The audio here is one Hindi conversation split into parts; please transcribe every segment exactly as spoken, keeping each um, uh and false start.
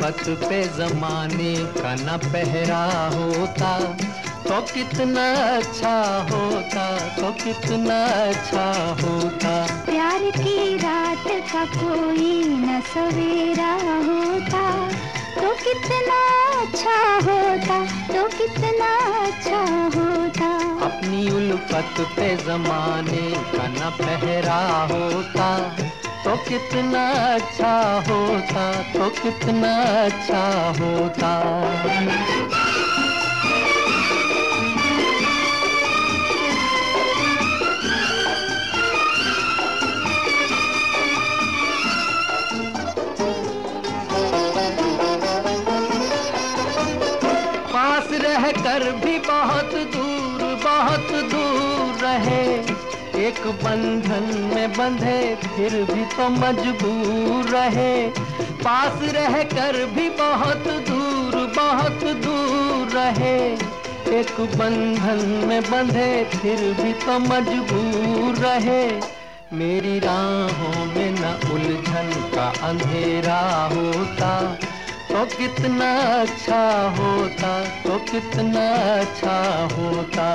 उल्फत पे जमाने का न पहरा होता तो कितना अच्छा होता, तो कितना अच्छा होता। प्यार की रात का कोई न सवेरा होता तो कितना अच्छा होता, तो कितना अच्छा होता। अपनी उल्फत पे जमाने का न पहरा होता तो कितना अच्छा होता, तो कितना अच्छा होता। पास रह कर भी बहुत दूर, बहुत दूर रहे, एक बंधन में बंधे फिर भी तो मजबूर रहे। पास रह कर भी बहुत दूर, बहुत दूर रहे, एक बंधन में बंधे फिर भी तो मजबूर रहे। मेरी राहों में न उलझन का अंधेरा होता तो कितना अच्छा होता, तो कितना अच्छा होता।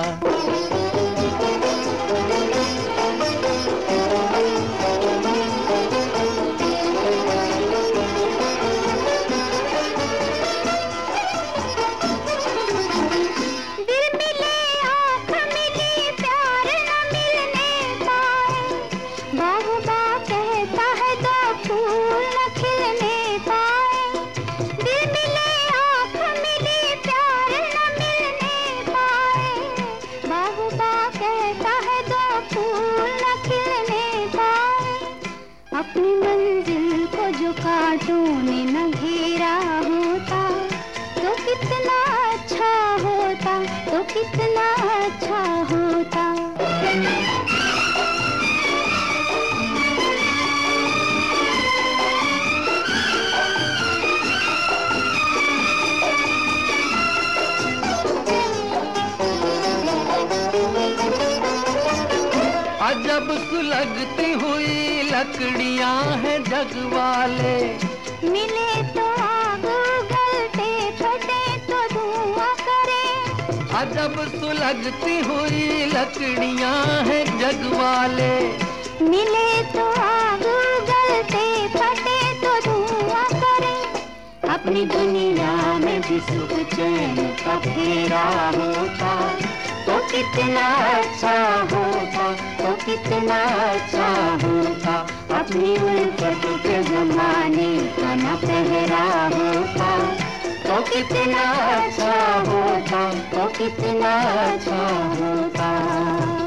अपनी मंजिल को जो कांटों ने न घेरा होता तो कितना अच्छा होता, तो कितना अच्छा होता। अजब सुलगती हुई लकड़ियां हैं जग वाले, मिले तो आग उगलते, फटे तो धुआं करे। अजब सुलगती हुई लकड़ियां हैं जग वाले, मिले तो आग उगलते, फटे तो धुआं करे। अपनी दुनिया में भी सुख चैन का फेरा होता तो कितना अच्छा होता, तो कितना अच्छा होता। अपनी उल्फत के जमाने का न पहरा होता तो कितना अच्छा होता, तो कितना अच्छा होता।